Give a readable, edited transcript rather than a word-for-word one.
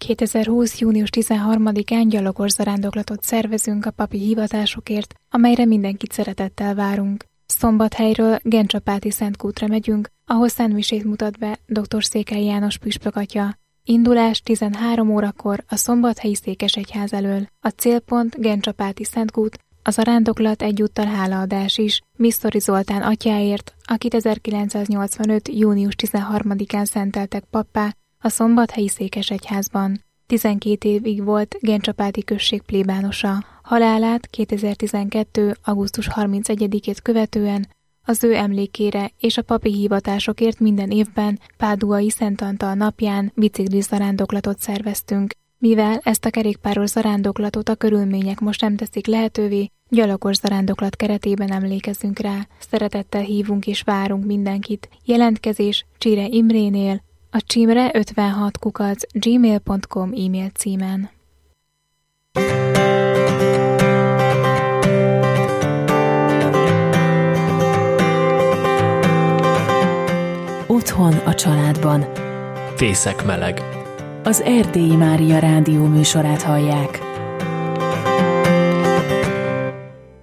2020. június 13-án gyalogos zarándoklatot szervezünk a papi hivatásokért, amelyre mindenkit szeretettel várunk. Szombathelyről Gencsapáti Szentkútra megyünk, ahol szentmisét mutat be dr. Székely János püspök atya. Indulás 13 órakor a Szombathelyi Székesegyház elől. A célpont Gencsapáti Szentkút, a zarándoklat egyúttal hálaadás is Misztori Zoltán atyáért, akit 1985. június 13-án szenteltek pappá a Szombathelyi Székesegyházban. 12 évig volt Gencsapáti község plébánosa. Halálát 2012. augusztus 31-ét követően az ő emlékére és a papi hivatásokért minden évben Páduai Szent Antal napján biciklis zarándoklatot szerveztünk. Mivel ezt a kerékpáros zarándoklatot a körülmények most nem teszik lehetővé, gyalogos zarándoklat keretében emlékezünk rá. Szeretettel hívunk és várunk mindenkit. Jelentkezés Csire Imrénél, a csimre56@gmail.com e-mail címen. Otthon a családban. Fészek meleg. Az Erdélyi Mária rádió műsorát hallják.